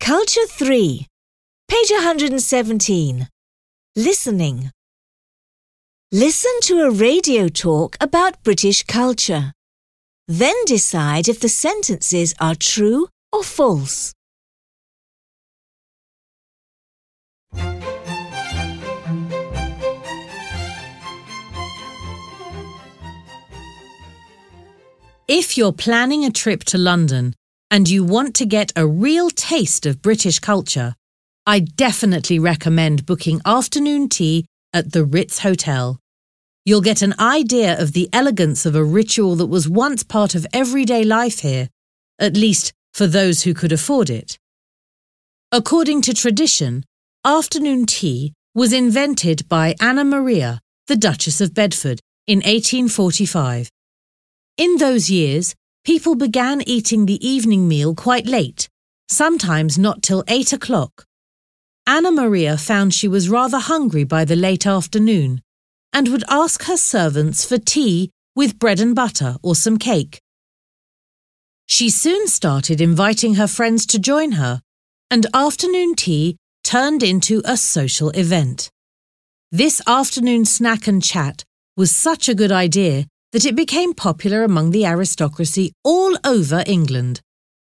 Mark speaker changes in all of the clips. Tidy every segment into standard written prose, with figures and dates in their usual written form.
Speaker 1: Culture 3, page 117. Listening. Listen to a radio talk about British culture. Then decide if the sentences are true or false.
Speaker 2: If you're planning a trip to London and you want to get a real taste of British culture, I definitely recommend booking afternoon tea at the Ritz Hotel. You'll get an idea of the elegance of a ritual that was once part of everyday life here, at least for those who could afford it. According to tradition, afternoon tea was invented by Anna Maria, the Duchess of Bedford, in 1845. In those years, people began eating the evening meal quite late, sometimes not till 8 o'clock. Anna Maria found she was rather hungry by the late afternoon and would ask her servants for tea with bread and butter or some cake. She soon started inviting her friends to join her, and afternoon tea turned into a social event. This afternoon snack and chat was such a good idea that it became popular among the aristocracy all over England.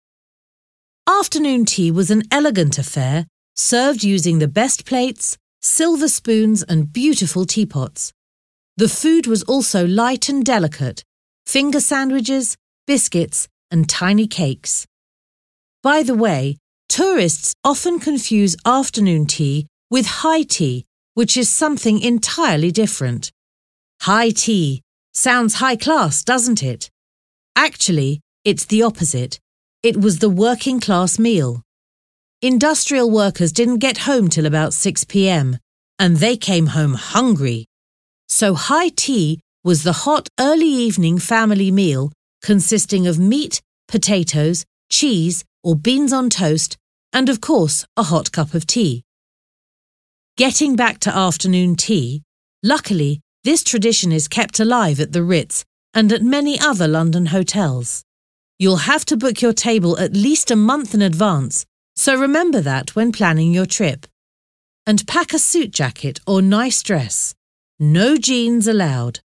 Speaker 2: Afternoon tea was an elegant affair, served using the best plates, silver spoons and beautiful teapots. The food was also light and delicate, finger sandwiches, biscuits and tiny cakes. By the way, tourists often confuse afternoon tea with high tea, which is something entirely different. High tea sounds high class, doesn't it? Actually, it's the opposite. It was the working class meal. Industrial workers didn't get home till about 6 p.m, and they came home hungry. So high tea was the hot early evening family meal consisting of meat, potatoes, cheese or beans on toast, and of course a hot cup of tea. Getting back to afternoon tea, luckily this tradition is kept alive at the Ritz and at many other London hotels. You'll have to book your table at least a month in advance, so remember that when planning your trip. And pack a suit jacket or nice dress. No jeans allowed.